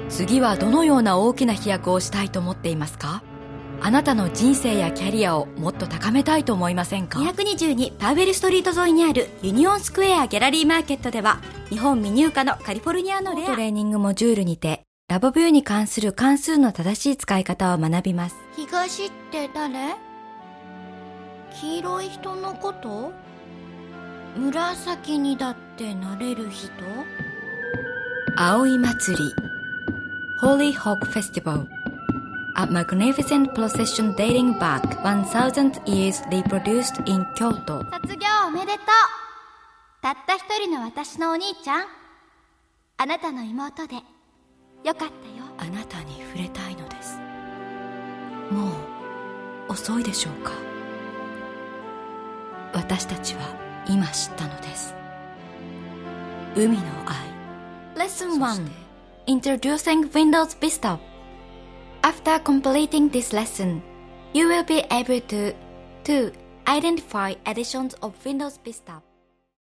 次はどのような大きな飛躍をしたいと思っていますか？あなたの人生やキャリアをもっと高めたいと思いませんか？222パウエルストリート沿いにあるユニオンスクエアギャラリーマーケットでは、日本未入荷のカリフォルニアのレアトレーニングモジュールにて、ラボビューに関する関数の正しい使い方を学びます。 東って誰？黄色い人のこと？紫にだってなれる人？ 葵祭り Holy Hawk Festival, a magnificent procession dating back 1000 years reproduced in Kyoto. 卒業おめでとう。たった一人の私のお兄ちゃん。あなたの妹でよかったよ。 あなたに触れたいのです。もう遅いでしょうか？私たちは今知ったのです。海の愛。Lesson 1 Introducing Windows Vista. After completing this lesson, you will be able to identify editions of Windows Vista.